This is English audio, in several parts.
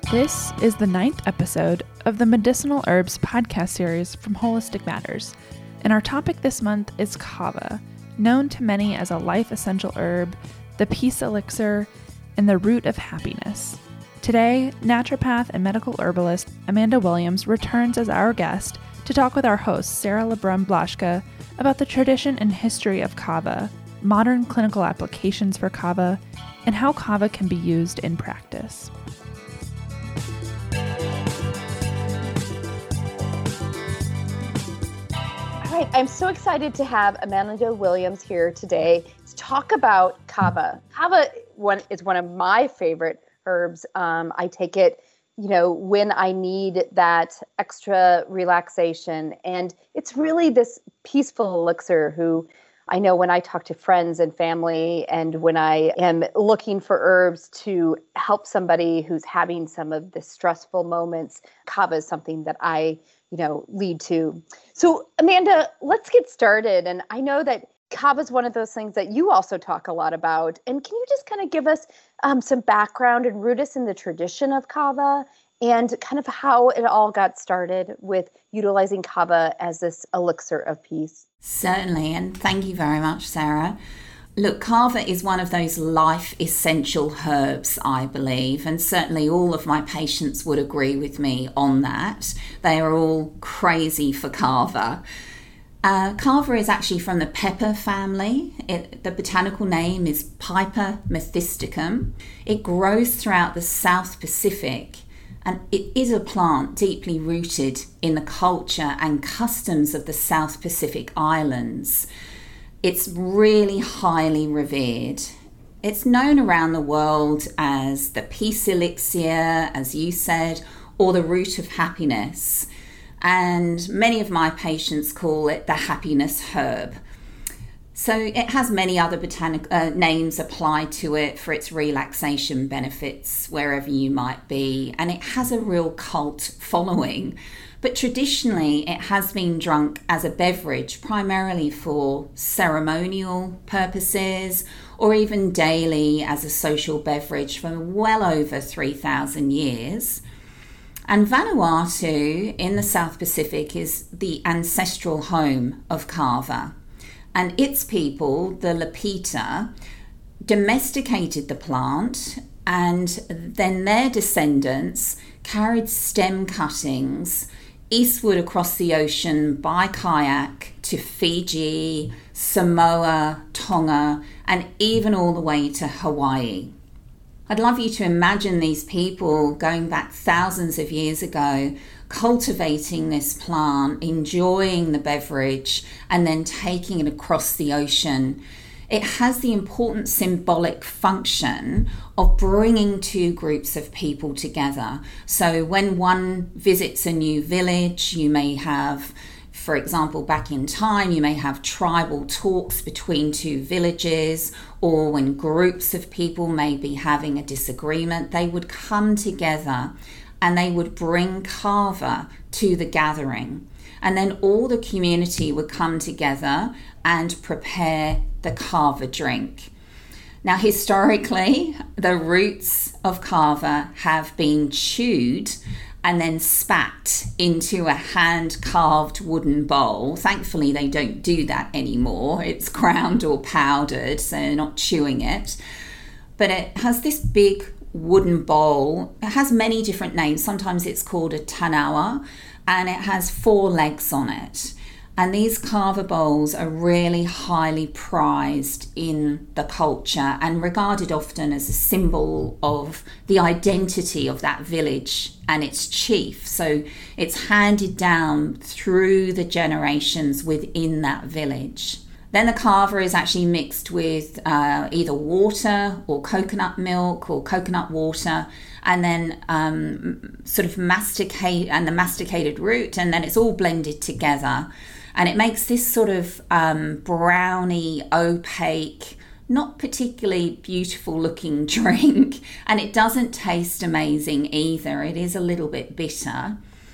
This is the 9th episode of the Medicinal Herbs podcast series from Holistic Matters, and our topic this month is kava, known to many as a life-essential herb, the peace elixir, and the root of happiness. Today, naturopath and medical herbalist Amanda Williams returns as our guest to talk with our host Sarah Lebrun-Blaschke about the tradition and history of kava, modern clinical applications for kava, and how kava can be used in practice. All right, I'm so excited to have Amanda Williams here today to talk about kava. Kava is one of my favorite herbs. I take it, when I need that extra relaxation. And it's really this peaceful elixir who I know when I talk to friends and family and when I am looking for herbs to help somebody who's having some of the stressful moments, kava is something that I lead to. So Amanda, let's get started. And I know that kava is one of those things that you also talk a lot about. And can you just kind of give us some background and root us in the tradition of kava and kind of how it all got started with utilizing kava as this elixir of peace? Certainly, and thank you very much, Sarah. Look, kava is one of those life essential herbs, I believe, and certainly all of my patients would agree with me on that. They are all crazy for kava. Kava is actually from the pepper family. The botanical name is Piper methysticum. It grows throughout the South Pacific, and it is a plant deeply rooted in the culture and customs of the South Pacific Islands. It's really highly revered. It's known around the world as the peace elixir, as you said, or the root of happiness. And many of my patients call it the happiness herb. So it has many other botanical names applied to it for its relaxation benefits wherever you might be. And it has a real cult following. But traditionally, it has been drunk as a beverage, primarily for ceremonial purposes or even daily as a social beverage for well over 3,000 years. And Vanuatu in the South Pacific is the ancestral home of kava. And its people, the Lapita, domesticated the plant, and then their descendants carried stem cuttings eastward across the ocean by kayak to Fiji, Samoa, Tonga, and even all the way to Hawaii. I'd love you to imagine these people going back thousands of years ago, cultivating this plant, enjoying the beverage, and then taking it across the ocean. It has the important symbolic function of bringing two groups of people together. So when one visits a new village, you may have, for example, back in time, you may have tribal talks between two villages, or when groups of people may be having a disagreement, they would come together and they would bring kava to the gathering. And then all the community would come together and prepare the kava drink. Now, historically, the roots of kava have been chewed and then spat into a hand-carved wooden bowl. Thankfully, they don't do that anymore. It's ground or powdered, so they're not chewing it. But it has this big wooden bowl. It has many different names. Sometimes it's called a tanawa, and it has 4 legs on it. And these kava bowls are really highly prized in the culture and regarded often as a symbol of the identity of that village and its chief. So it's handed down through the generations within that village. Then the kava is actually mixed with either water or coconut milk or coconut water, and then sort of the masticated root, and then it's all blended together. And it makes this sort of browny, opaque, not particularly beautiful looking drink. And it doesn't taste amazing either. It is a little bit bitter.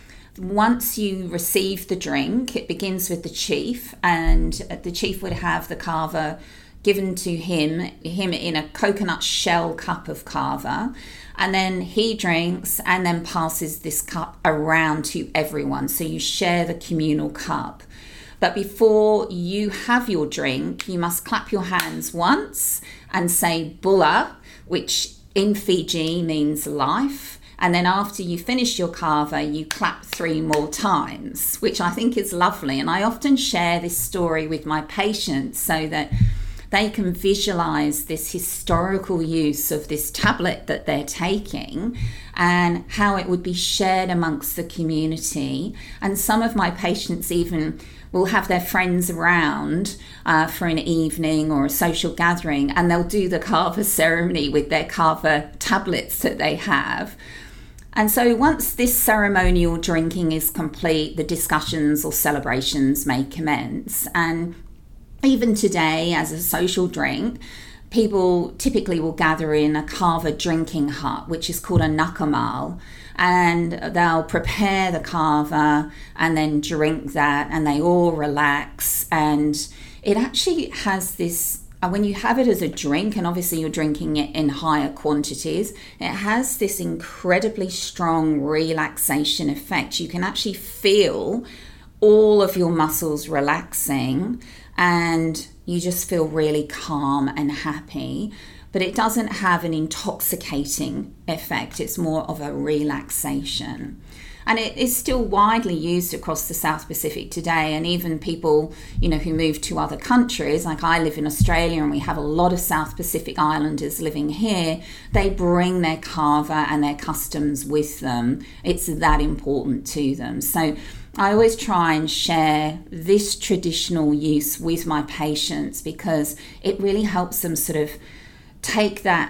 Once you receive the drink, it begins with the chief, and the chief would have the kava given to him in a coconut shell cup of kava, and then he drinks and then passes this cup around to everyone. So you share the communal cup. But before you have your drink, you must clap your hands once and say bula, which in Fiji means life. And then after you finish your kava, you clap 3 more times, which I think is lovely. And I often share this story with my patients so that they can visualize this historical use of this tablet that they're taking and how it would be shared amongst the community. And some of my patients even will have their friends around for an evening or a social gathering, and they'll do the kava ceremony with their kava tablets that they have. And so once this ceremonial drinking is complete, the discussions or celebrations may commence. And even today, as a social drink, people typically will gather in a kava drinking hut, which is called a nakamal, and they'll prepare the kava and then drink that, and they all relax. And it actually has this, when you have it as a drink, and obviously you're drinking it in higher quantities, it has this incredibly strong relaxation effect. You can actually feel all of your muscles relaxing, and you just feel really calm and happy. But it doesn't have an intoxicating effect. It's more of a relaxation. And it is still widely used across the South Pacific today. And even people, who move to other countries, like I live in Australia and we have a lot of South Pacific Islanders living here, they bring their kava and their customs with them. It's that important to them. So I always try and share this traditional use with my patients because it really helps them sort of take that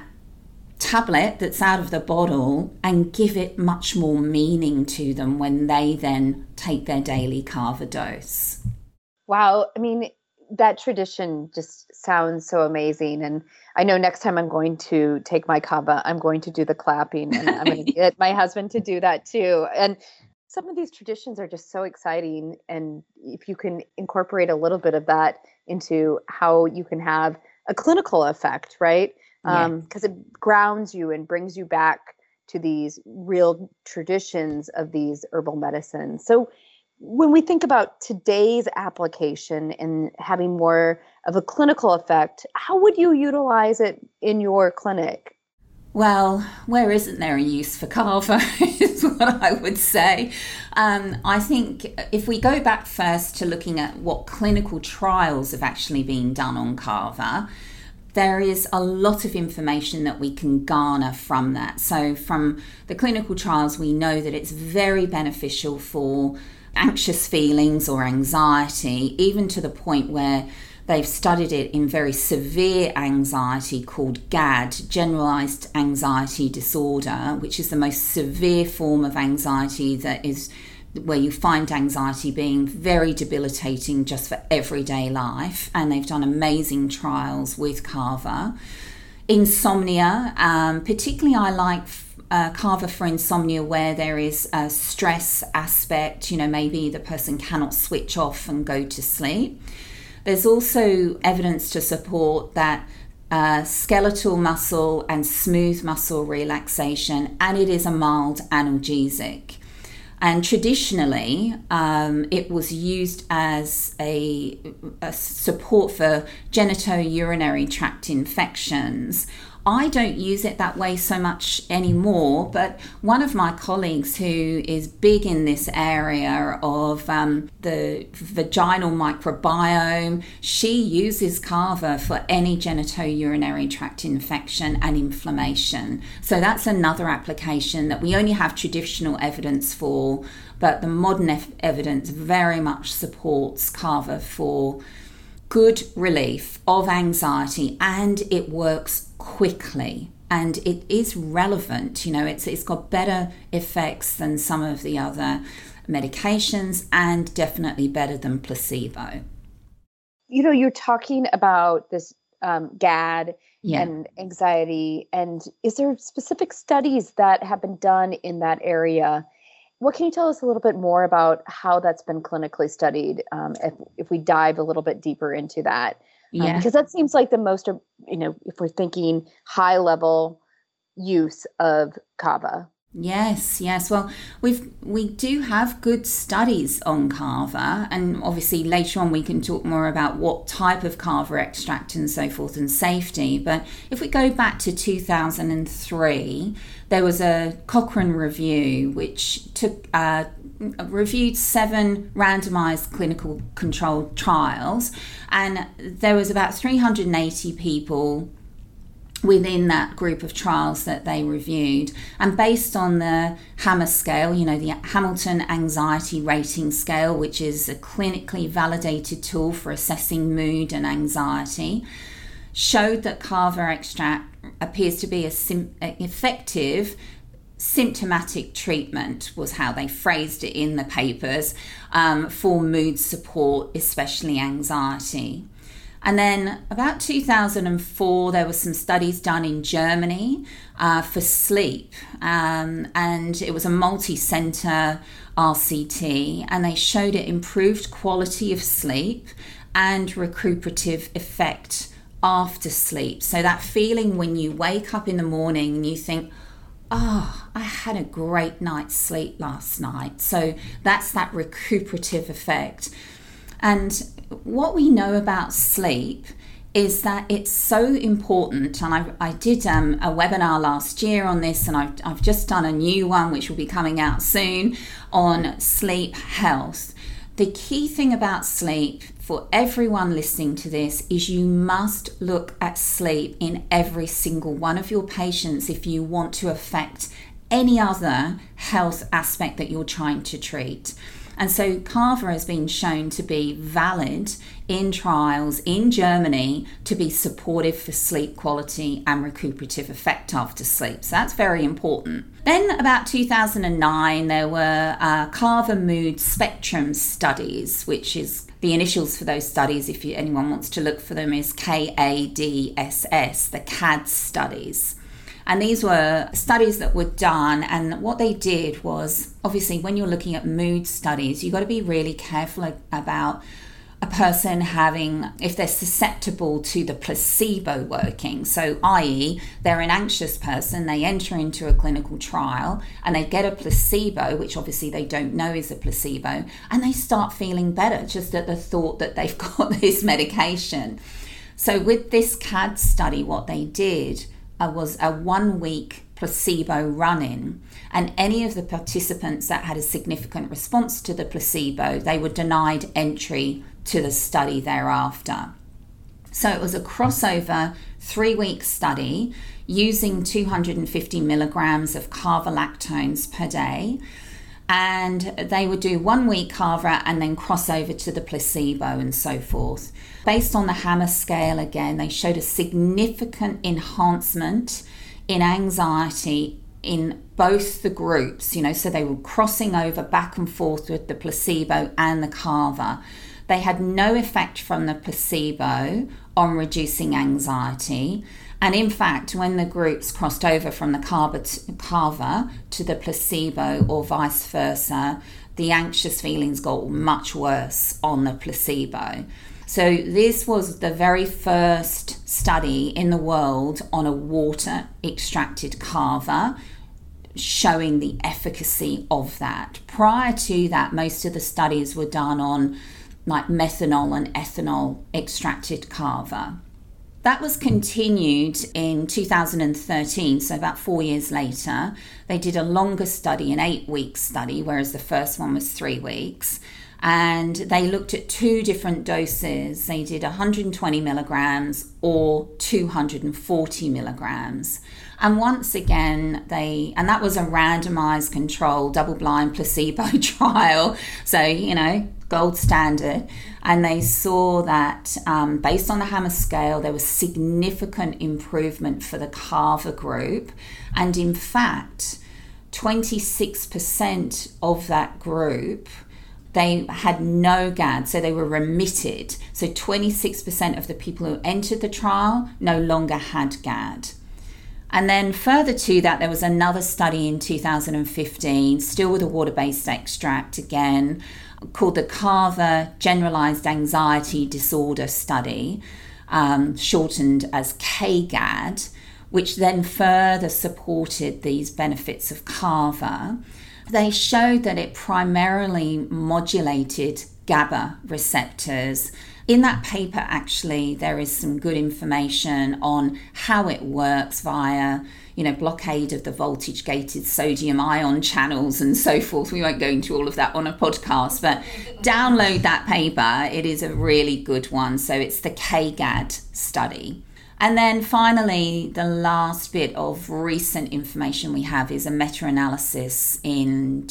tablet that's out of the bottle and give it much more meaning to them when they then take their daily kava dose. Wow. I mean, that tradition just sounds so amazing. And I know next time I'm going to take my kava, I'm going to do the clapping, and I'm going to get my husband to do that too. And some of these traditions are just so exciting. And if you can incorporate a little bit of that into how you can have a clinical effect, right? Because it grounds you and brings you back to these real traditions of these herbal medicines. So when we think about today's application and having more of a clinical effect, how would you utilize it in your clinic? Well, where isn't there a use for kava is what I would say. I think if we go back first to looking at what clinical trials have actually been done on kava, there is a lot of information that we can garner from that. So from the clinical trials, we know that it's very beneficial for anxious feelings or anxiety, even to the point where they've studied it in very severe anxiety called GAD, Generalized Anxiety Disorder, which is the most severe form of anxiety that is where you find anxiety being very debilitating just for everyday life. And they've done amazing trials with kava. Insomnia, particularly I like kava for insomnia where there is a stress aspect, maybe the person cannot switch off and go to sleep. There's also evidence to support that skeletal muscle and smooth muscle relaxation, and it is a mild analgesic. And traditionally, it was used as a support for genitourinary tract infections. I don't use it that way so much anymore, but one of my colleagues who is big in this area of the vaginal microbiome, she uses kava for any genitourinary tract infection and inflammation. So that's another application that we only have traditional evidence for, but the modern evidence very much supports kava for good relief of anxiety, and it works quickly and it is relevant. It's got better effects than some of the other medications and definitely better than placebo. You're talking about this GAD and anxiety, and is there specific studies that have been done in that area? What can you tell us a little bit more about how that's been clinically studied, if we dive a little bit deeper into that? Yeah. Because that seems like the most, if we're thinking high level use of kava. Yes. Well, we do have good studies on kava, and obviously later on we can talk more about what type of kava extract and so forth and safety. But if we go back to 2003, there was a Cochrane review which reviewed 7 randomized clinical controlled trials, and there was about 380 people within that group of trials that they reviewed. And based on the HAMA scale, the Hamilton Anxiety Rating Scale, which is a clinically validated tool for assessing mood and anxiety, showed that kava extract appears to be an effective symptomatic treatment, was how they phrased it in the papers, for mood support, especially anxiety. And then about 2004, there were some studies done in Germany for sleep, and it was a multi-center RCT, and they showed it improved quality of sleep and recuperative effect after sleep. So that feeling when you wake up in the morning and you think, oh, I had a great night's sleep last night. So that's that recuperative effect. And what we know about sleep is that it's so important, and I did a webinar last year on this, and I've just done a new one which will be coming out soon on sleep health. The key thing about sleep for everyone listening to this is you must look at sleep in every single one of your patients if you want to affect any other health aspect that you're trying to treat. And so kava has been shown to be valid in trials in Germany to be supportive for sleep quality and recuperative effect after sleep. So that's very important. Then about 2009, there were kava mood spectrum studies, which is the initials for those studies, if anyone wants to look for them, is KADSS, the CADS studies. And these were studies that were done, and what they did was, obviously when you're looking at mood studies, you've got to be really careful about a person having, if they're susceptible to the placebo working. So i.e. they're an anxious person, they enter into a clinical trial and they get a placebo, which obviously they don't know is a placebo, and they start feeling better just at the thought that they've got this medication. So with this CAD study, what they did was a 1-week placebo run-in, and any of the participants that had a significant response to the placebo, they were denied entry to the study thereafter. So it was a crossover 3-week study using 250 milligrams of kava lactones per day, and they would do 1 week kava and then cross over to the placebo and so forth. Based on the HAMA scale, again, they showed a significant enhancement in anxiety in both the groups, so they were crossing over back and forth with the placebo and the kava. They had no effect from the placebo on reducing anxiety. And in fact, when the groups crossed over from the kava to the placebo or vice versa, the anxious feelings got much worse on the placebo. So this was the very first study in the world on a water extracted kava showing the efficacy of that. Prior to that, most of the studies were done on like methanol and ethanol extracted kava. That was continued in 2013, so about 4 years later. They did a longer study, an 8-week study, whereas the first one was 3 weeks. And they looked at 2 different doses. They did 120 milligrams or 240 milligrams. And once again, and that was a randomized control, double-blind placebo trial. So, gold standard. And they saw that based on the HAMA scale, there was significant improvement for the kava group. And in fact, 26% of that group, they had no GAD, so they were remitted. So 26% of the people who entered the trial no longer had GAD. And then further to that, there was another study in 2015, still with a water-based extract again, called the Kava Generalized Anxiety Disorder Study. shortened as KGAD, which then further supported these benefits of kava. They showed that it primarily modulated GABA receptors. In that paper, actually, there is some good information on how it works via, blockade of the voltage-gated sodium ion channels and so forth. We won't go into all of that on a podcast, but download that paper. It is a really good one. So it's the KGAD study. And then finally, the last bit of recent information we have is a meta-analysis in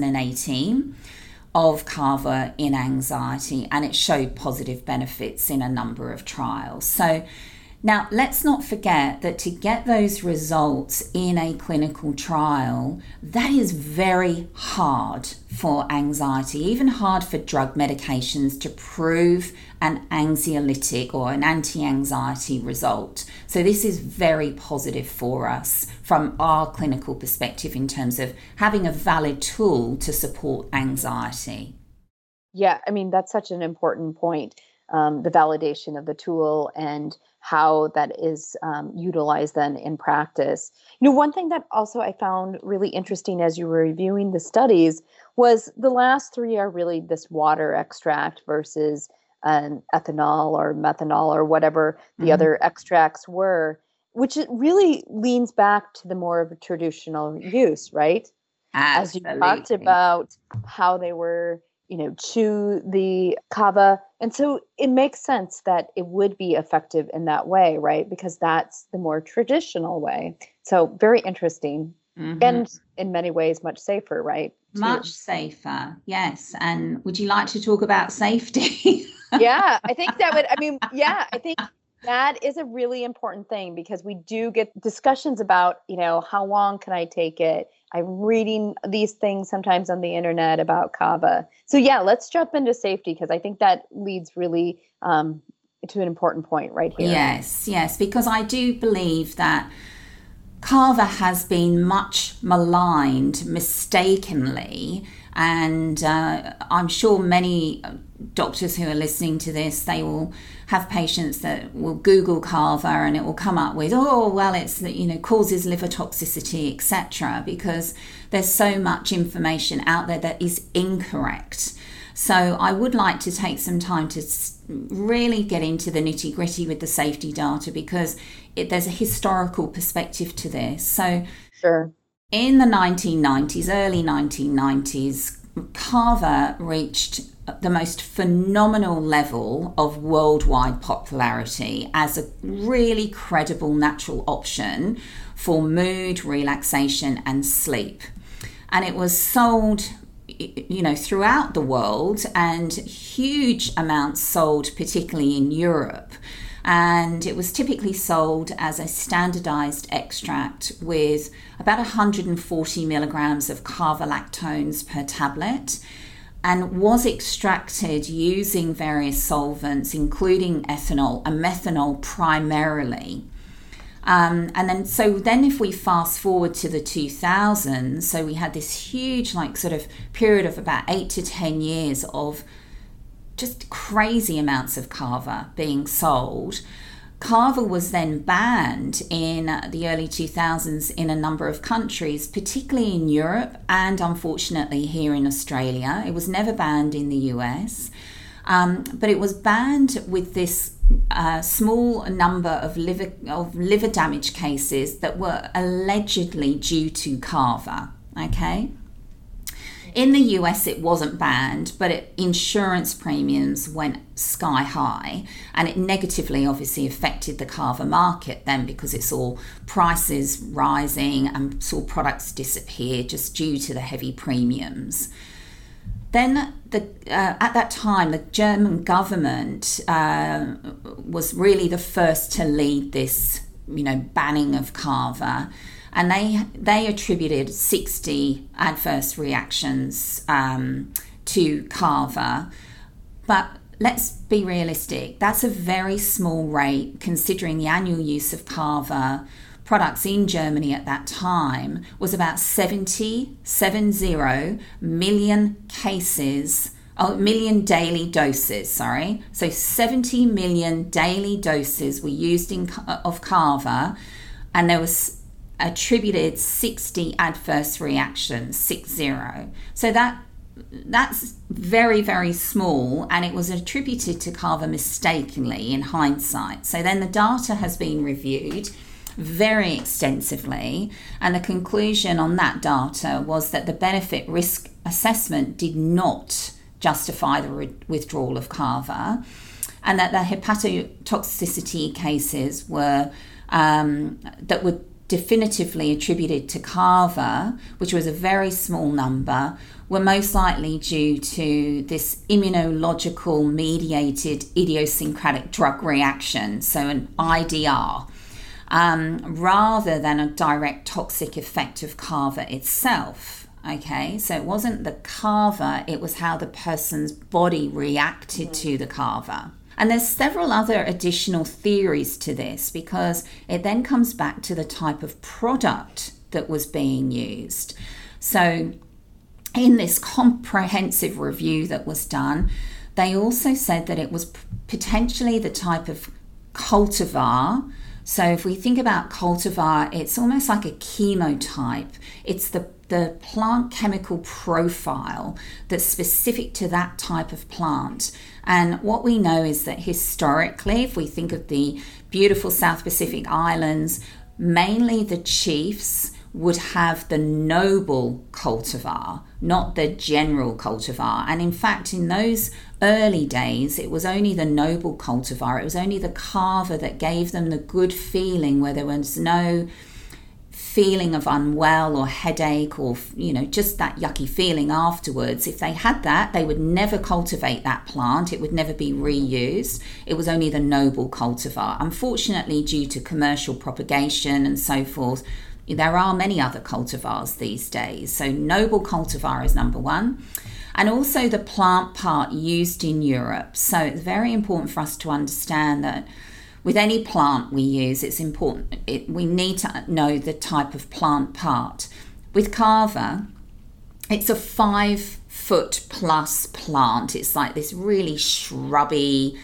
2018 of kava in anxiety, and it showed positive benefits in a number of trials. So now let's not forget that to get those results in a clinical trial, that is very hard for anxiety, even hard for drug medications to prove an anxiolytic or an anti-anxiety result. So this is very positive for us from our clinical perspective in terms of having a valid tool to support anxiety. Yeah, I mean, that's such an important point, the validation of the tool and how that is utilized then in practice. One thing that also I found really interesting as you were reviewing the studies was the last three are really this water extract versus an ethanol or methanol or whatever the other extracts were, which it really leans back to the more of a traditional use, right? Absolutely. As you talked about how they were, chew the kava. And so it makes sense that it would be effective in that way, right? Because that's the more traditional way. So very interesting. And in many ways, much safer, right? Much safer, yes. And would you like to talk about safety? Yeah, I think I think that is a really important thing because we do get discussions about, how long can I take it? I'm reading these things sometimes on the internet about kava. So yeah, let's jump into safety because I think that leads really to an important point right here. Yes, because I do believe that kava has been much maligned mistakenly, and I'm sure many doctors who are listening to this, they will have patients that will Google kava and it will come up with, it's causes liver toxicity, etc., because there's so much information out there that is incorrect. So I would like to take some time to really get into the nitty-gritty with the safety data because there's a historical perspective to this. So sure. In the 1990s, early 1990s, kava reached the most phenomenal level of worldwide popularity as a really credible natural option for mood, relaxation, and sleep. And it was sold throughout the world, and huge amounts sold, particularly in Europe. And it was typically sold as a standardized extract with about 140 milligrams of kava lactones per tablet, and was extracted using various solvents, including ethanol and methanol primarily. And then if we fast forward to the 2000s, so we had this huge period of about 8 to 10 years of just crazy amounts of kava being sold. Kava was then banned in the early 2000s in a number of countries, particularly in Europe and unfortunately here in Australia. It was never banned in the US, but it was banned with this small number of liver damage cases that were allegedly due to kava. Okay. In the US, it wasn't banned, but insurance premiums went sky high, and it negatively obviously affected the kava market then because it saw prices rising and saw products disappear just due to the heavy premiums. Then at that time, the German government was really the first to lead this, banning of kava. And they attributed 60 adverse reactions to kava. But let's be realistic. That's a very small rate considering the annual use of kava products in Germany at that time was about 70 million cases million daily doses, sorry. So 70 million daily doses were used of Kava, and there was attributed 60 adverse reactions, 60. So that's very, very small, and it was attributed to Kava mistakenly in hindsight. So then the data has been reviewed very extensively, and the conclusion on that data was that the benefit risk assessment did not justify the withdrawal of Kava, and that the hepatotoxicity cases were that were definitively attributed to Kava, which was a very small number, were most likely due to this immunological mediated idiosyncratic drug reaction, so an IDR, rather than a direct toxic effect of Kava itself. Okay, so it wasn't the Kava, it was how the person's body reacted to the Kava. And there's several other additional theories to this, because it then comes back to the type of product that was being used. So in this comprehensive review that was done, they also said that it was potentially the type of cultivar. So if we think about cultivar, it's almost like a chemotype. It's the plant chemical profile that's specific to that type of plant. And what we know is that historically, if we think of the beautiful South Pacific Islands, mainly the chiefs would have the noble cultivar, not the general cultivar. And in fact, in those early days, it was only the noble cultivar. It was only the Kava that gave them the good feeling, where there was no feeling of unwell or headache or, just that yucky feeling afterwards. If they had that, they would never cultivate that plant. It would never be reused. It was only the noble cultivar. Unfortunately, due to commercial propagation and so forth, there are many other cultivars these days. So noble cultivar is number one. And also the plant part used in Europe. So it's very important for us to understand that with any plant we use, it's important. We need to know the type of plant part. With Kava, it's a 5-foot plus plant. It's like this really shrubby,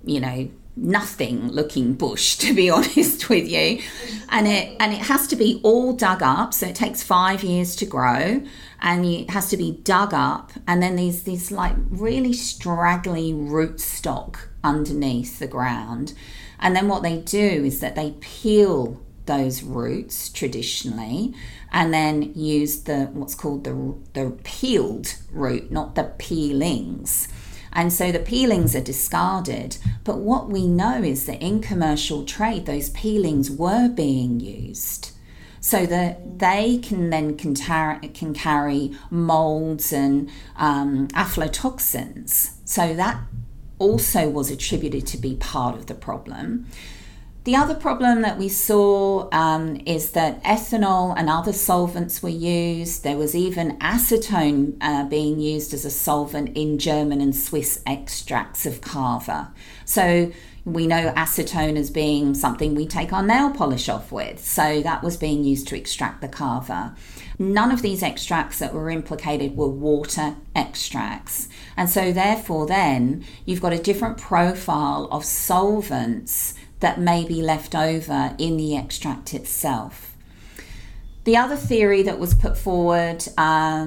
nothing looking bush, to be honest with you. And it has to be all dug up. So it takes 5 years to grow, and it has to be dug up. And then there's these like really straggly rootstock underneath the ground. And then what they do is that they peel those roots traditionally, and then use what's called the peeled root, not the peelings. And so the peelings are discarded. But what we know is that in commercial trade, those peelings were being used, so that they can carry molds and aflatoxins. So that also was attributed to be part of the problem. The other problem that we saw is that ethanol and other solvents were used. There was even acetone being used as a solvent in German and Swiss extracts of Kava. So we know acetone as being something we take our nail polish off with. So that was being used to extract the Kava. None of these extracts that were implicated were water extracts. And so therefore then you've got a different profile of solvents that may be left over in the extract itself. The other theory that was put forward is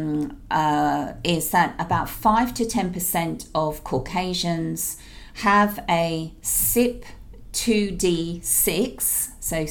that about 5 to 10% of Caucasians have a CYP2D6, so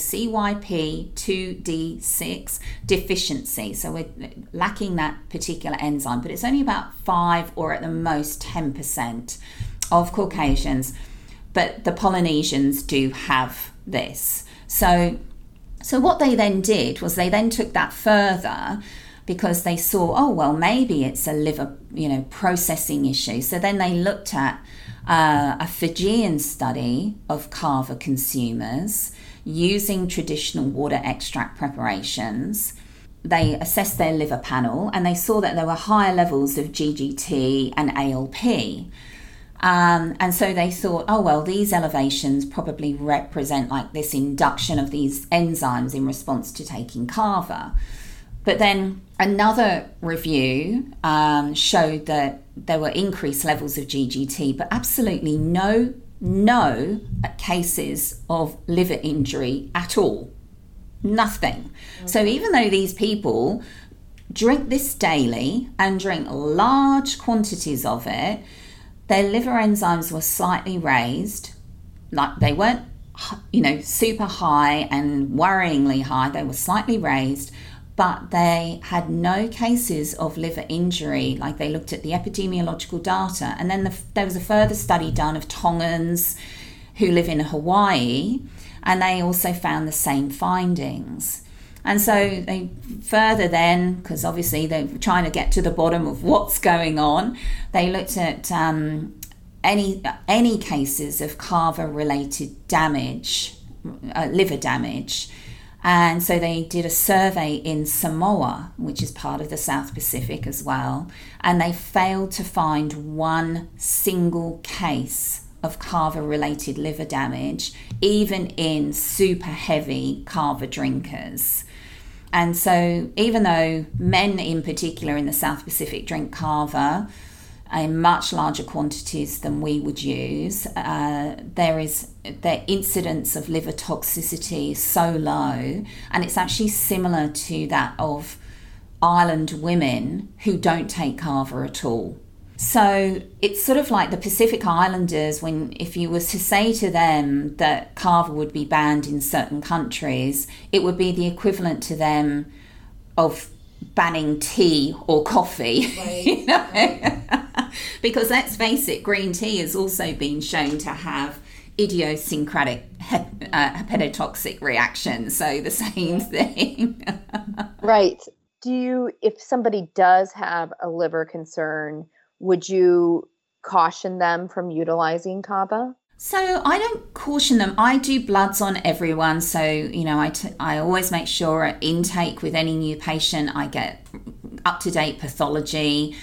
CYP2D6 deficiency. So we're lacking that particular enzyme, but it's only about 5 or at the most 10% of Caucasians. But the Polynesians do have this. So what they then did was they then took that further, because they saw, maybe it's a liver, processing issue. So then they looked at a Fijian study of Kava consumers using traditional water extract preparations. They assessed their liver panel, and they saw that there were higher levels of GGT and ALP. And so they thought, these elevations probably represent like this induction of these enzymes in response to taking Kava. But then another review showed that there were increased levels of GGT, but absolutely no cases of liver injury at all. Nothing. Okay. So even though these people drink this daily and drink large quantities of it, their liver enzymes were slightly raised. Like, they weren't, super high and worryingly high. They were slightly raised, but they had no cases of liver injury. Like, they looked at the epidemiological data. And then there was a further study done of Tongans who live in Hawaii, and they also found the same findings. And so they further then, because obviously they're trying to get to the bottom of what's going on, they looked at any cases of kava-related damage, liver damage. And so they did a survey in Samoa, which is part of the South Pacific as well, and they failed to find one single case of kava-related liver damage, even in super heavy kava drinkers. And so even though men in particular in the South Pacific drink kava in much larger quantities than we would use, their incidence of liver toxicity is so low, and it's actually similar to that of island women who don't take kava at all. So it's sort of like the Pacific Islanders, if you was to say to them that kava would be banned in certain countries, it would be the equivalent to them of banning tea or coffee. Right. Because let's face it, green tea has also been shown to have idiosyncratic hepatotoxic reactions, so the same thing. Right. If somebody does have a liver concern, would you caution them from utilizing kava? So I don't caution them. I do bloods on everyone. So, I always make sure at intake with any new patient, I get up-to-date pathology.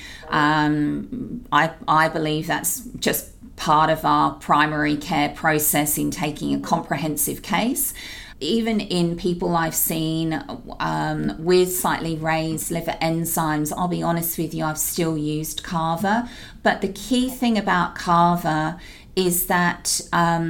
I believe that's just part of our primary care process in taking a comprehensive case. Even in people I've seen with slightly raised liver enzymes, I'll be honest with you, I've still used kava. But the key thing about kava is that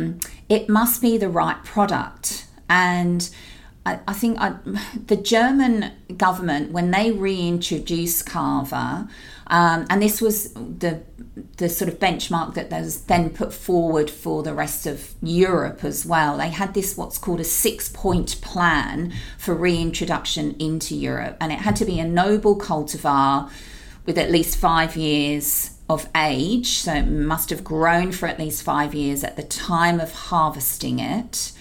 it must be the right product. And I think the German government, when they reintroduced kava, and this was the sort of benchmark that was then put forward for the rest of Europe as well. They had this what's called a 6-point plan for reintroduction into Europe, and it had to be a noble cultivar with at least 5 years of age, so it must have grown for at least 5 years at the time of harvesting it,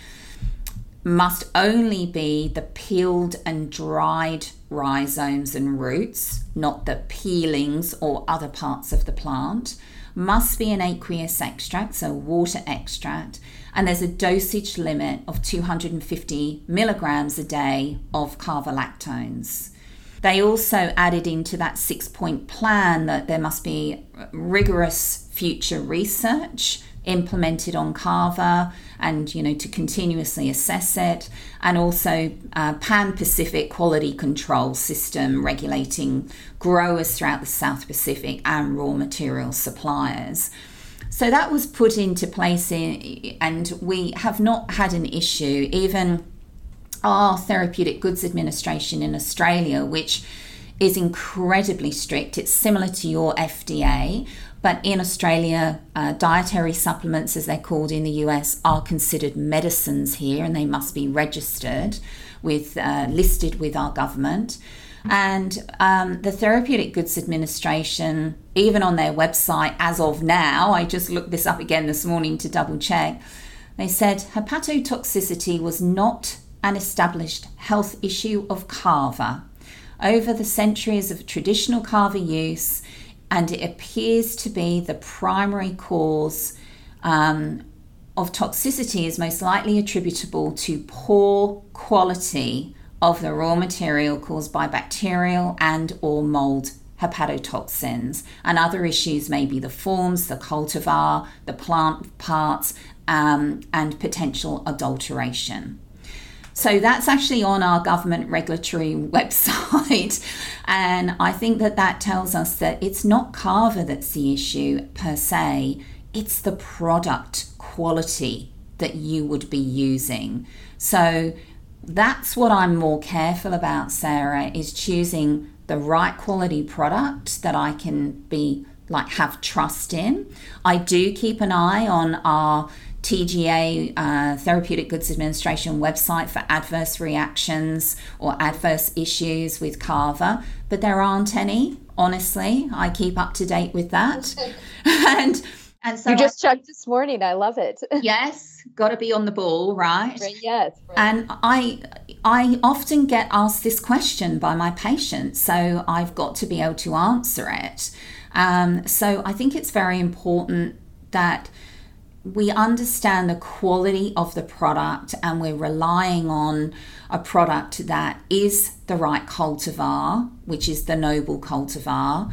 must only be the peeled and dried rhizomes and roots, not the peelings or other parts of the plant, must be an aqueous extract, so water extract, and there's a dosage limit of 250 milligrams a day of carvalactones. They also added into that 6-point plan that there must be rigorous future research implemented on kava and, to continuously assess it, and also pan-Pacific quality control system regulating growers throughout the South Pacific and raw material suppliers. So that was put into place and we have not had an issue. Even our Therapeutic Goods Administration in Australia, which is incredibly strict, it's similar to your FDA, but in Australia, dietary supplements, as they're called in the US, are considered medicines here, and they must be registered listed with our government. And the Therapeutic Goods Administration, even on their website as of now, I just looked this up again this morning to double check, they said hepatotoxicity was not an established health issue of kava. Over the centuries of traditional kava use, and it appears to be the primary cause of toxicity is most likely attributable to poor quality of the raw material caused by bacterial and or mold hepatotoxins. And other issues may be the forms, the cultivar, the plant parts, and potential adulteration. So that's actually on our government regulatory website. And I think that tells us that it's not kava that's the issue per se, it's the product quality that you would be using. So that's what I'm more careful about, Sarah, is choosing the right quality product that I can have trust in. I do keep an eye on our TGA, Therapeutic Goods Administration website for adverse reactions or adverse issues with kava, but there aren't any, honestly. I keep up to date with that. And so you just checked this morning. I love it. Yes, got to be on the ball, right? Yes. Right. And I often get asked this question by my patients, so I've got to be able to answer it. So I think it's very important that we understand the quality of the product and we're relying on a product that is the right cultivar, which is the noble cultivar.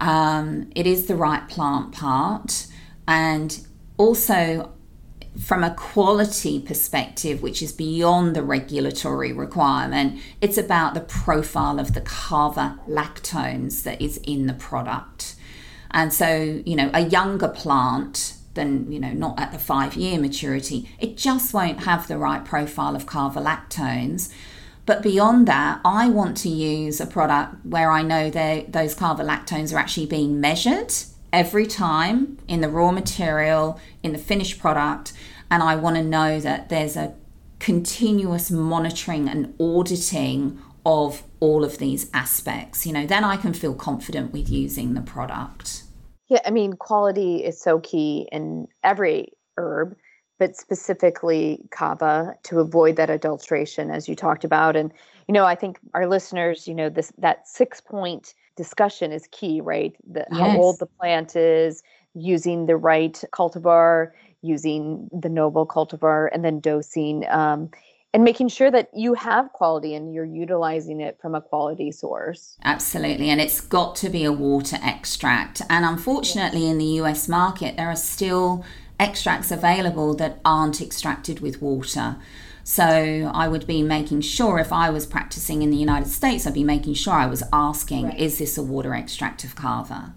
It is the right plant part. And also from a quality perspective, which is beyond the regulatory requirement, it's about the profile of the kava lactones that is in the product. And so, a younger plant than, not at the 5-year maturity, it just won't have the right profile of kava lactones. But beyond that, I want to use a product where I know those kava lactones are actually being measured every time in the raw material, in the finished product, and I want to know that there's a continuous monitoring and auditing of all of these aspects. Then I can feel confident with using the product. Yeah, I mean, quality is so key in every herb, but specifically kava, to avoid that adulteration, as you talked about. And, I think our listeners, that 6-point discussion is key, right? How old the plant is, using the right cultivar, using the noble cultivar, and then dosing, and making sure that you have quality and you're utilizing it from a quality source. Absolutely. And it's got to be a water extract. And unfortunately, in the US market, there are still extracts available that aren't extracted with water. So I would be making sure, if I was practicing in the United States, I'd be making sure I was asking, is this a water extract of kava?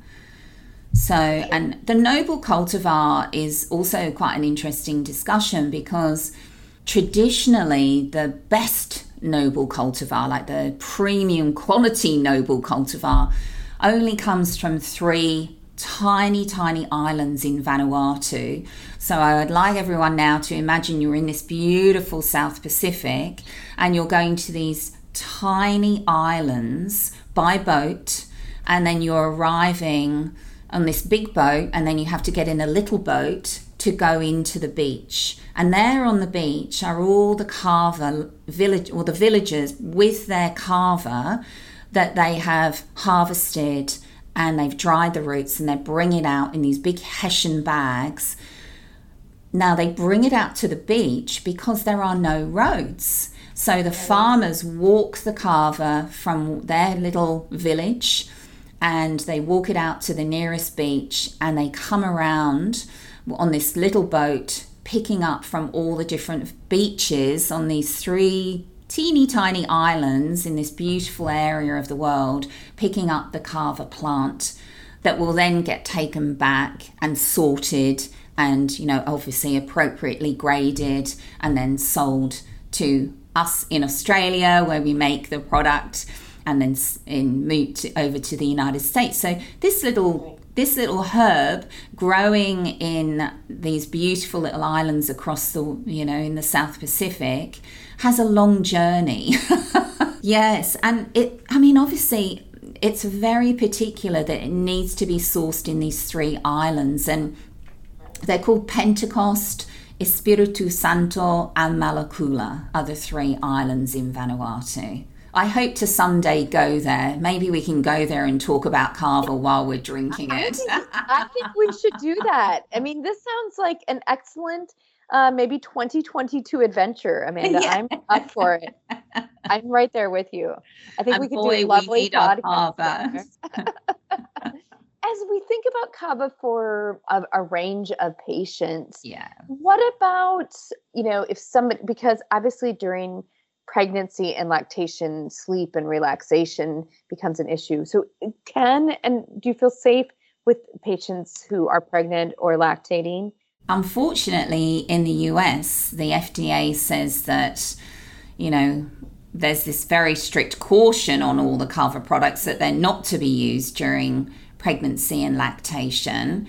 So, and the noble cultivar is also quite an interesting discussion, because traditionally the best noble cultivar, like the premium quality noble cultivar, only comes from 3 tiny islands in Vanuatu. So I would like everyone now to imagine you're in this beautiful South Pacific and you're going to these tiny islands by boat, and then you're arriving on this big boat, and then you have to get in a little boat to go into the beach. And there on the beach are all the kava village, or the villagers with their kava that they have harvested, and they've dried the roots and they're bringing it out in these big Hessian bags. Now they bring it out to the beach because there are no roads. So the farmers walk the kava from their little village and they walk it out to the nearest beach, and they come around on this little boat picking up from all the different beaches on these 3 teeny tiny islands in this beautiful area of the world, picking up the kava plant that will then get taken back and sorted and, obviously appropriately graded and then sold to us in Australia, where we make the product, and then moved over to the United States. So this little herb growing in these beautiful little islands across the, in the South Pacific, has a long journey. Yes. And obviously it's very particular that it needs to be sourced in these 3 islands, and they're called Pentecost, Espiritu Santo and Malakula are the 3 islands in Vanuatu. I hope to someday go there. Maybe we can go there and talk about kava while we're drinking it. I think we should do that. I mean, this sounds like an excellent maybe 2022 adventure, Amanda. Yeah. I'm up for it. I'm right there with you. I think we could do a lovely podcast. As we think about kava for a range of patients, what about, if somebody, because obviously during pregnancy and lactation, sleep and relaxation becomes an issue. So do you feel safe with patients who are pregnant or lactating? Unfortunately, in the US, the FDA says that, there's this very strict caution on all the Kava products that they're not to be used during pregnancy and lactation.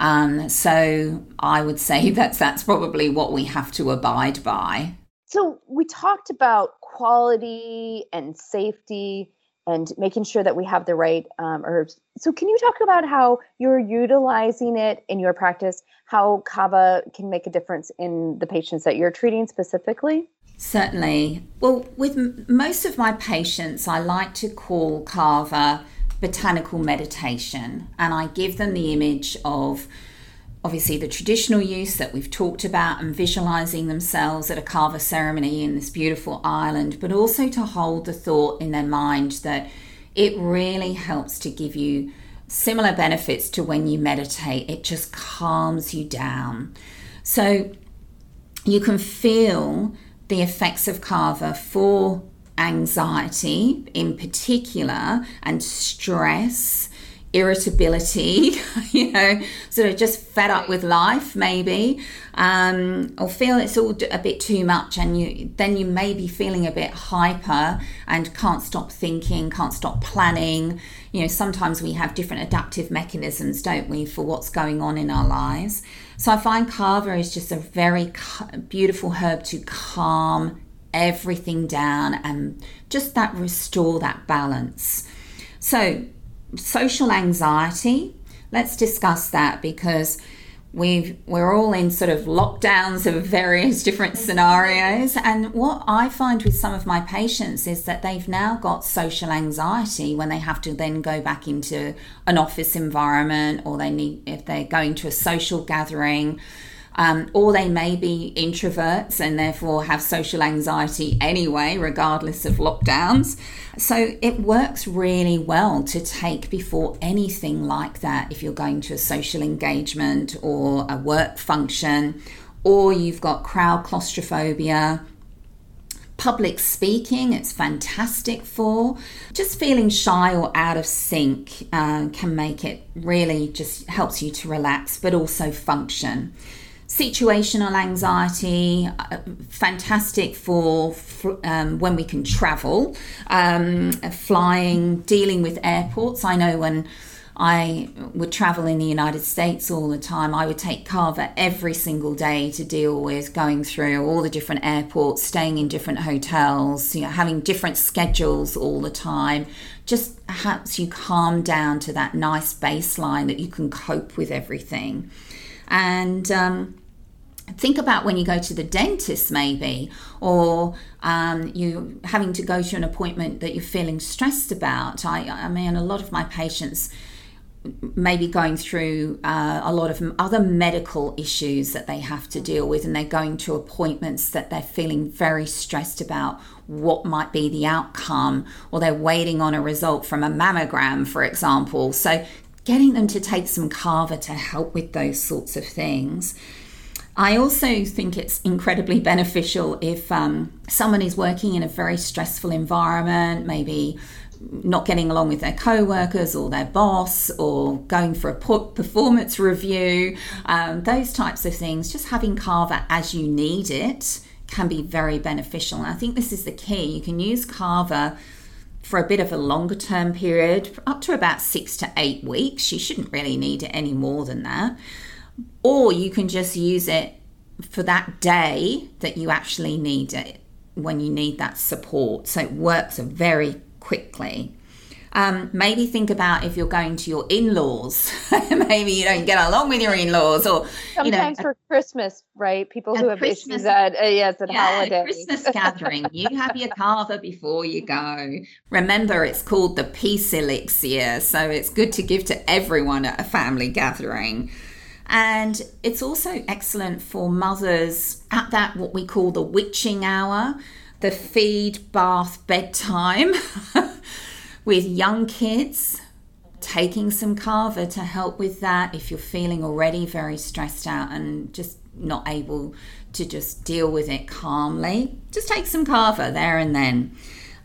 So I would say that's probably what we have to abide by. So we talked about quality and safety and making sure that we have the right herbs. So can you talk about how you're utilizing it in your practice, how Kava can make a difference in the patients that you're treating specifically? Certainly. Well, with most of my patients, I like to call Kava botanical meditation, and I give them the image of obviously the traditional use that we've talked about and visualizing themselves at a Kava ceremony in this beautiful island, but also to hold the thought in their mind that it really helps to give you similar benefits to when you meditate. It just calms you down. So you can feel the effects of Kava for anxiety in particular, and stress, irritability, sort of just fed up with life maybe, or feel it's all a bit too much, and you may be feeling a bit hyper and can't stop thinking, can't stop planning. Sometimes we have different adaptive mechanisms, don't we, for what's going on in our lives. So I find Kava is just a very beautiful herb to calm everything down and just restore that balance. So social anxiety, let's discuss that, because we're all in sort of lockdowns of various different scenarios, and what I find with some of my patients is that they've now got social anxiety when they have to then go back into an office environment, or if they're going to a social gathering, or they may be introverts and therefore have social anxiety anyway, regardless of lockdowns. So it works really well to take before anything like that. If you're going to a social engagement or a work function, or you've got crowd claustrophobia, public speaking, it's fantastic for. Just feeling shy or out of sync can make it really just helps you to relax, but also function. Situational anxiety, fantastic for when we can travel, flying, dealing with airports. I know when I would travel in the United States all the time, I would take Kava every single day to deal with going through all the different airports, staying in different hotels, having different schedules all the time. Just helps you calm down to that nice baseline that you can cope with everything. And think about when you go to the dentist maybe, or you having to go to an appointment that you're feeling stressed about. I mean, a lot of my patients may be going through a lot of other medical issues that they have to deal with, and they're going to appointments that they're feeling very stressed about what might be the outcome, or they're waiting on a result from a mammogram, for example. So getting them to take some Kava to help with those sorts of things. I also think it's incredibly beneficial if someone is working in a very stressful environment, maybe not getting along with their co-workers or their boss, or going for a performance review, those types of things. Just having Kava as you need it can be very beneficial. And I think this is the key. You can use Kava for a bit of a longer term period, up to about 6 to 8 weeks. You shouldn't really need it any more than that. Or you can just use it for that day that you actually need it, when you need that support. So it works very quickly. Maybe think about if you're going to your in-laws. Maybe you don't get along with your in-laws, or sometimes for Christmas, right? People who have issues at holiday. Christmas gathering. You have your Kava before you go. Remember, it's called the peace elixir, so it's good to give to everyone at a family gathering. And it's also excellent for mothers at that what we call the witching hour, the feed, bath, bedtime. With young kids, taking some Kava to help with that if you're feeling already very stressed out, and just not able to just deal with it calmly, just take some kava there and then.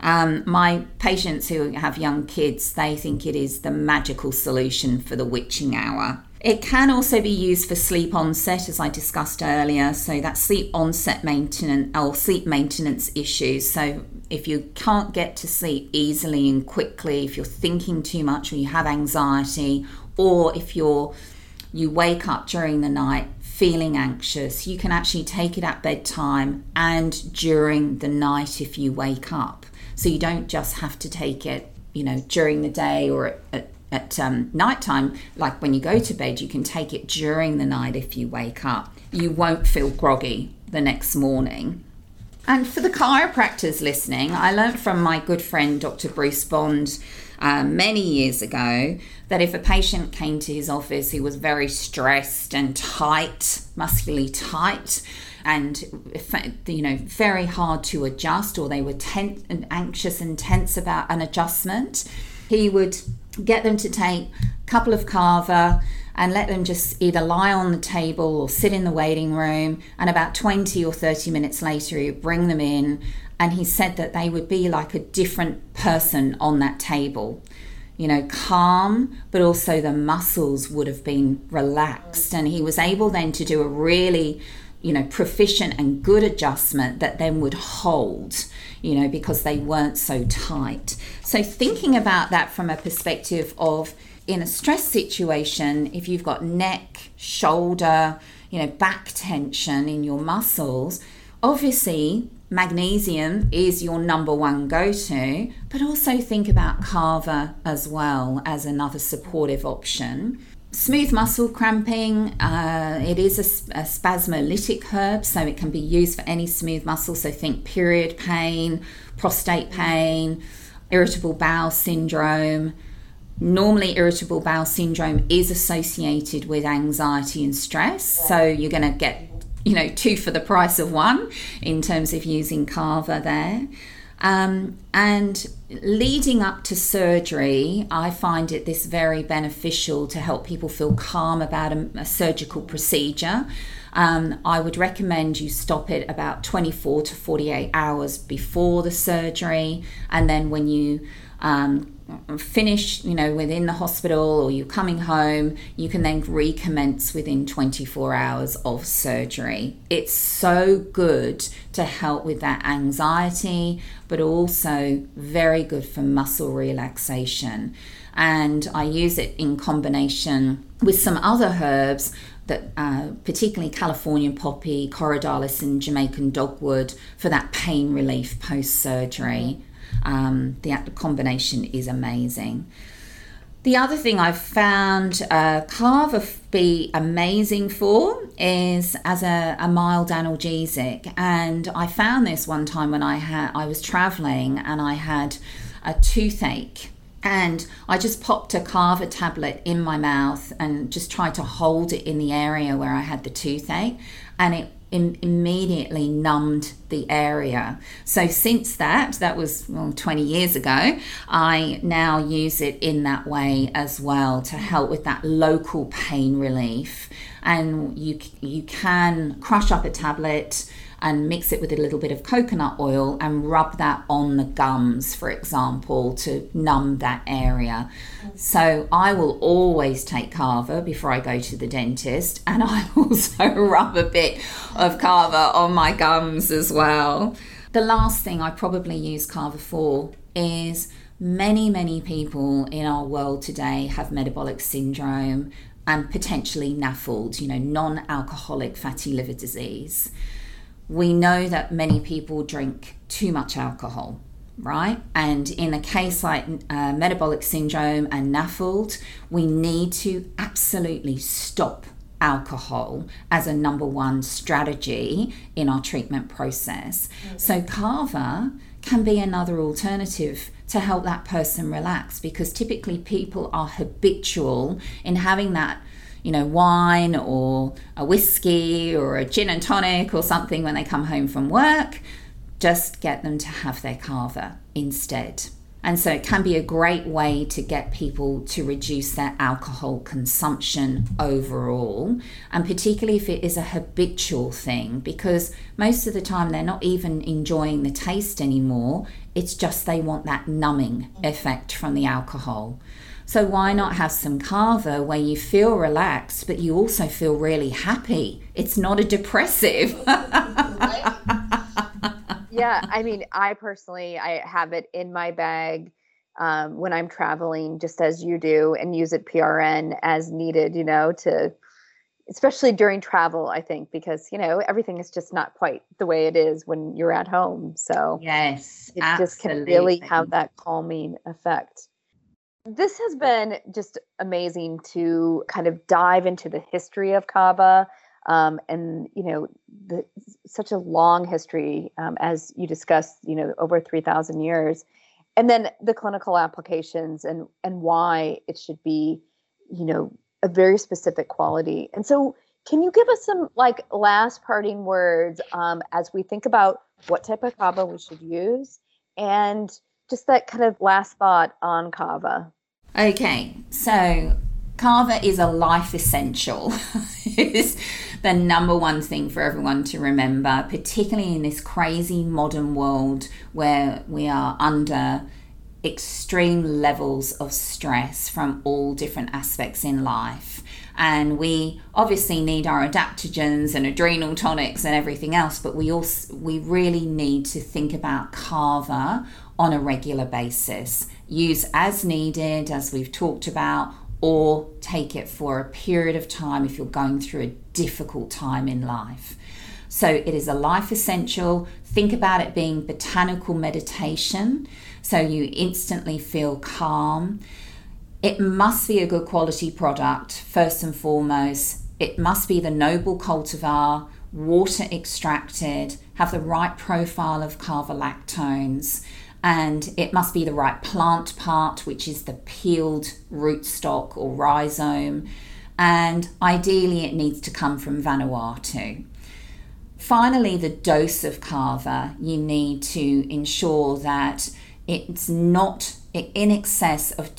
My patients who have young kids, they think it is the magical solution for the witching hour. It can also be used for sleep onset, as I discussed earlier. So that's sleep onset maintenance or sleep maintenance issues. So if you can't get to sleep easily and quickly, if you're thinking too much or you have anxiety, or if you wake up during the night feeling anxious, you can actually take it at bedtime and during the night if you wake up. So you don't just have to take it, during the day or at nighttime. Like when you go to bed, you can take it during the night if you wake up. You won't feel groggy the next morning. And for the chiropractors listening, I learned from my good friend, Dr. Bruce Bond, many years ago, that if a patient came to his office who was very stressed and tight, muscularly tight, and very hard to adjust, or they were tense and anxious and tense about an adjustment, he would get them to take a couple of kava and let them just either lie on the table or sit in the waiting room, and about 20 or 30 minutes later he would bring them in, and he said that they would be like a different person on that table, calm, but also the muscles would have been relaxed, and he was able then to do a really proficient and good adjustment that then would hold, because they weren't so tight. So thinking about that from a perspective of, in a stress situation, if you've got neck, shoulder, back tension in your muscles, obviously magnesium is your number one go-to, but also think about kava as well as another supportive option. Smooth muscle cramping, it is a spasmolytic herb, so it can be used for any smooth muscle. So think period pain, prostate pain, irritable bowel syndrome. Normally irritable bowel syndrome is associated with anxiety and stress, so you're going to get two for the price of one in terms of using kava there. And leading up to surgery, I find this very beneficial to help people feel calm about a surgical procedure. I would recommend you stop it about 24 to 48 hours before the surgery, and then when you finish, within the hospital or you're coming home, you can then recommence within 24 hours of surgery. It's so good to help with that anxiety, but also very good for muscle relaxation. And I use it in combination with some other herbs that particularly Californian poppy, corydalis and Jamaican dogwood for that pain relief post-surgery. The combination is amazing. The other thing I've found kava be amazing for is as a mild analgesic, and I found this one time when I was traveling and I had a toothache, and I just popped a kava tablet in my mouth and just tried to hold it in the area where I had the toothache, and it immediately numbed the area. So since that was 20 years ago, I now use it in that way as well to help with that local pain relief. And you can crush up a tablet and mix it with a little bit of coconut oil and rub that on the gums, for example, to numb that area. So I will always take kava before I go to the dentist, and I also rub a bit of kava on my gums as well. The last thing I probably use kava for is many people in our world today have metabolic syndrome and potentially NAFLD, non-alcoholic fatty liver disease. We know that many people drink too much alcohol, right? And in a case like metabolic syndrome and NAFLD, we need to absolutely stop alcohol as a number one strategy in our treatment process. Mm-hmm. So kava can be another alternative to help that person relax, because typically people are habitual in having that wine or a whiskey or a gin and tonic or something when they come home from work. Just get them to have their kava instead. And so it can be a great way to get people to reduce their alcohol consumption overall, and particularly if it is a habitual thing, because most of the time they're not even enjoying the taste anymore. It's just they want that numbing effect from the alcohol. So why not have some kava where you feel relaxed, but you also feel really happy? It's not a depressive. Yeah, I mean, I have it in my bag when I'm traveling, just as you do, and use it PRN as needed, especially during travel, I think, because, everything is just not quite the way it is when you're at home. So yes, it just can really have that calming effect. This has been just amazing to kind of dive into the history of kava. And such a long history, as you discussed, over 3,000 years, and then the clinical applications and why it should be, a very specific quality. And so, can you give us some last parting words as we think about what type of kava we should use, and just that kind of last thought on kava? Okay, so kava is a life essential. It is the number one thing for everyone to remember, particularly in this crazy modern world where we are under extreme levels of stress from all different aspects in life. And we obviously need our adaptogens and adrenal tonics and everything else, but we really need to think about kava on a regular basis. Use as needed, as we've talked about, or take it for a period of time if you're going through a difficult time in life. So it is a life essential. Think about it being botanical meditation, so you instantly feel calm. It must be a good quality product, first and foremost. It must be the noble cultivar, water extracted, have the right profile of kava lactones, and it must be the right plant part, which is the peeled rootstock or rhizome, and ideally it needs to come from Vanuatu. Finally, the dose of kava, you need to ensure that it's not in excess of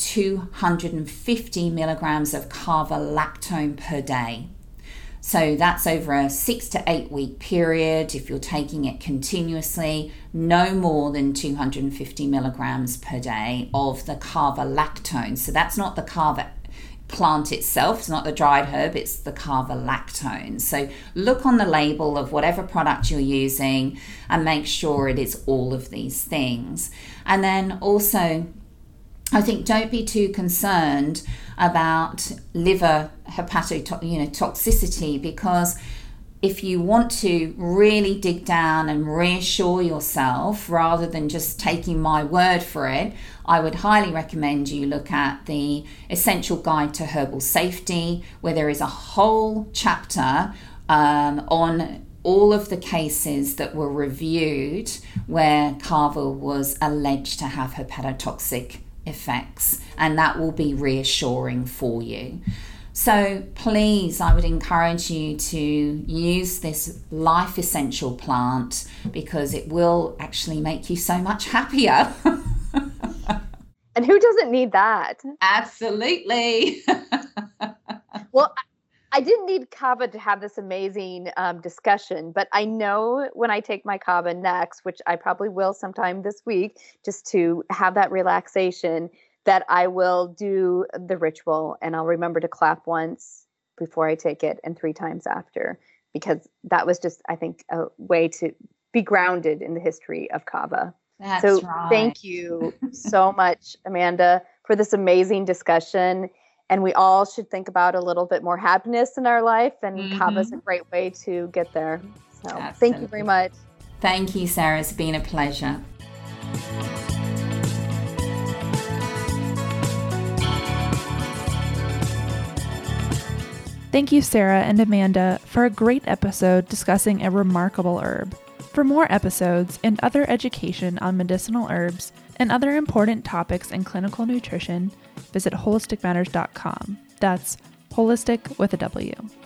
250 milligrams of kava lactone per day. So that's over a 6 to 8 week period. If you're taking it continuously, no more than 250 milligrams per day of the kava lactone. So that's not the kava plant itself, it's not the dried herb, it's the kava lactone. So look on the label of whatever product you're using and make sure it is all of these things. And then also, I think don't be too concerned about liver hepatotoxicity, because if you want to really dig down and reassure yourself rather than just taking my word for it, I would highly recommend you look at the Essential Guide to Herbal Safety, where there is a whole chapter on all of the cases that were reviewed where kava was alleged to have hepatotoxic effects, and that will be reassuring for you. So please, I would encourage you to use this life essential plant, because it will actually make you so much happier. And who doesn't need that? Absolutely. Well, I didn't need kava to have this amazing discussion, but I know when I take my kava next, which I probably will sometime this week, just to have that relaxation, that I will do the ritual, and I'll remember to clap once before I take it and 3 times after, because that was just, I think, a way to be grounded in the history of kava. That's so right. Thank you so much, Amanda, for this amazing discussion. And we all should think about a little bit more happiness in our life, and kava is a great way to get there. So Absolutely. Thank you very much. Thank you, Sarah. It's been a pleasure. Thank you, Sarah and Amanda, for a great episode discussing a remarkable herb. For more episodes and other education on medicinal herbs and other important topics in clinical nutrition, visit holisticmatters.com. That's holistic with a W.